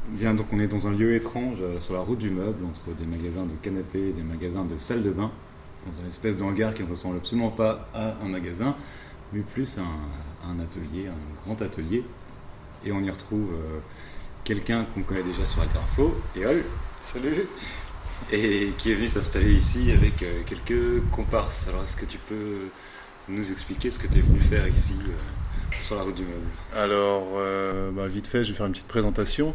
Bien, donc on est dans un lieu étrange sur la route du meuble, entre des magasins de canapés et des magasins de salles de bain, dans une espèce de hangar qui ne ressemble absolument pas à un magasin, mais plus à un atelier, un grand atelier. Et on y retrouve quelqu'un qu'on connaît déjà sur Alterinfo, Éole, Salut. et qui est venu s'installer ici avec quelques comparses. Alors est-ce que tu peux nous expliquer ce que tu es venu faire ici sur la route du meuble? Alors, vite fait, je vais faire une petite présentation.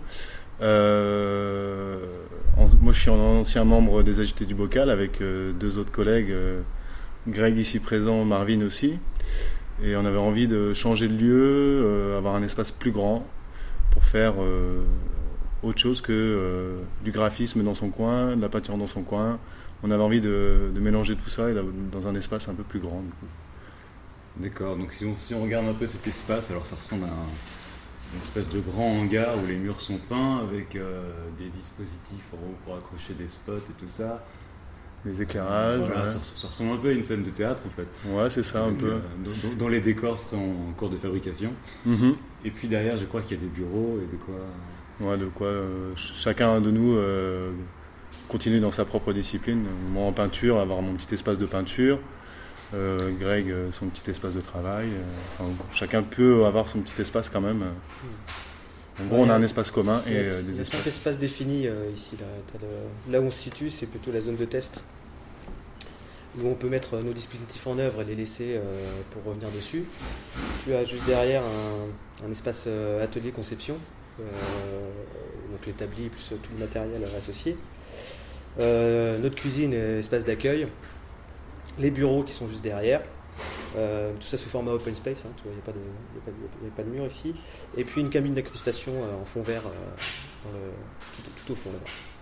Moi, je suis un ancien membre des Agités du Bocal avec deux autres collègues, Greg ici présent, Marvin aussi. Et on avait envie de changer de lieu, avoir un espace plus grand pour faire autre chose que du graphisme dans son coin, de la peinture dans son coin. On avait envie de mélanger tout ça et dans un espace un peu plus grand. Du coup. D'accord, donc si on regarde un peu cet espace, alors ça ressemble à une espèce de grand hangar où les murs sont peints avec des dispositifs en haut pour accrocher des spots et tout ça. Les éclairages. Voilà, Ouais. ça ressemble un peu à une scène de théâtre en fait. Ouais, c'est ça, un peu. Dont les décors seraient en cours de fabrication. Mhm. Et puis derrière, je crois qu'il y a des bureaux et de quoi. Ouais, de quoi chacun de nous continue dans sa propre discipline. Moi en peinture, avoir mon petit espace de peinture. Greg, son petit espace de travail. Chacun peut avoir son petit espace quand même. En gros, on a un espace commun et Il des y a 5 espaces. espaces définis ici. Là où on se situe, c'est plutôt la zone de test, où on peut mettre nos dispositifs en œuvre et les laisser pour revenir dessus. Tu as juste derrière un espace atelier conception, donc l'établi plus tout le matériel associé. Notre cuisine et espace d'accueil. Les bureaux qui sont juste derrière. Tout ça sous format open space, hein, il n'y a pas de mur ici. Et puis une cabine d'incrustation en fond vert tout au fond là-bas.